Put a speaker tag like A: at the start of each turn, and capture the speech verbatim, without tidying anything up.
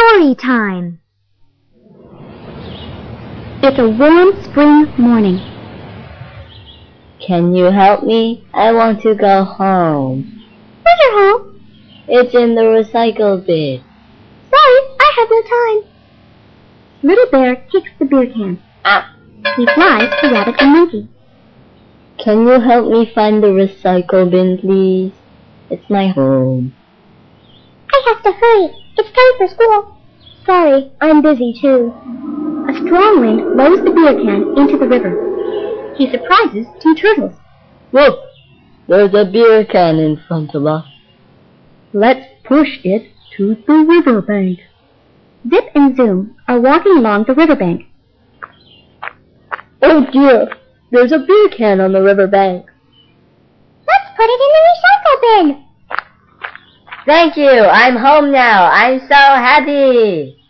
A: story time. It's a warm spring morning.
B: Can you help me? I want to go home.
A: Where's your home?
B: It's in the recycle bin.
A: Sorry, I have no time. Little Bear kicks the beer can.
B: Ah.
A: He flies to Rabbit and Monkey.
B: Can you help me find the recycle bin, please? It's my home.
A: I have to hurry. It's time for school. Sorry, I'm busy too. A strong wind blows the beer can into the river. He surprises two turtles.
B: Look, there's a beer can in front of us.
A: Let's push it to the riverbank. Zip and Zoom are walking along the riverbank.
B: Oh dear, there's a beer can on the riverbank.
A: Let's put it in the recycle bin.
B: Thank you, I'm home now. I'm so happy.